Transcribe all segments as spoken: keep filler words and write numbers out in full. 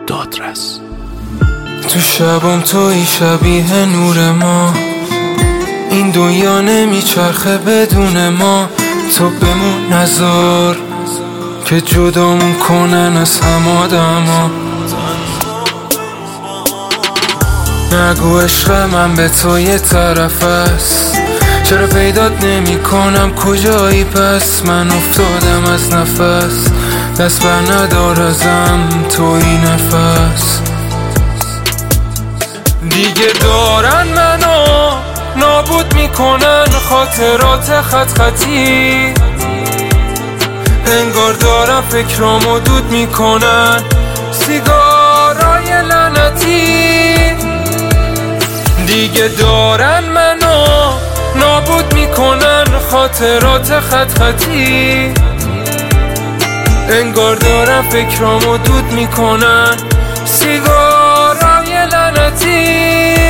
دادرس. تو شبم توی شبیه نور ما، این دنیا نمیچرخه بدون ما. تو بمون نذار که جدامون کنن از هم آدما. نگو عشق من به تو یه طرف است، چرا پیدات نمی کنم کجایی؟ پس من افتادم از نفس، دست بر ندار ازم توی نفس. دیگه دارن منو نابود میکنن خاطرات خط خطی، انگار دارن فکرامو دود میکنن سیگارای لعنتی. دیگه دارن منو نابود میکنن خاطرات خط خطی، انگار دارن فکرامو دود میکنن سیگارای لعنتی.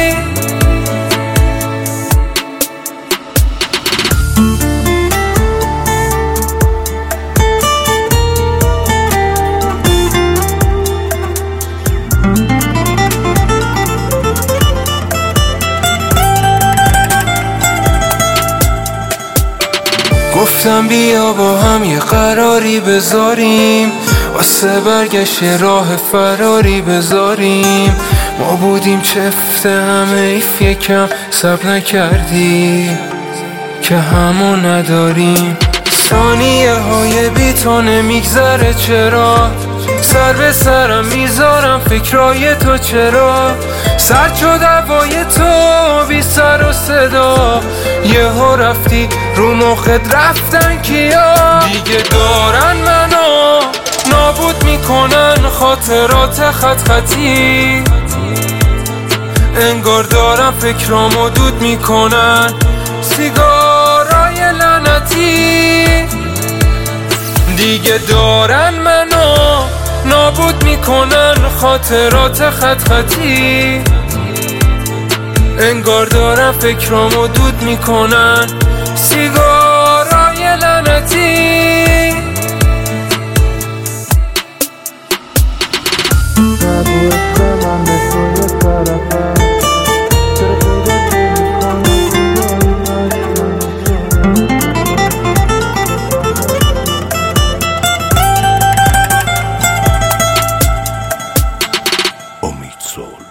گفتم بیا با هم یه قراری بذاریم، واسه برگشت راه فراری بذاریم. ما بودیم چفت همه ایف، یکم سب نکردی که همو نداریم. ثانیه های بی تو نمیگذره چرا، سر به سرم میذارم فکرای تو چرا. سر شد هوای تو بی سر و صدا، یهو رفتی رو مخت رفتن کیا. دیگه دارن منو نابود میکنن خاطرات خط خطی، انگار دارن فکرامو دود میکنن سیگارای لعنتی. دیگه دارن منو نابود میکنن خاطرات خط خطی، انگار دارن فکرامو دود میکنن سیگارای لعنتی. امید سول.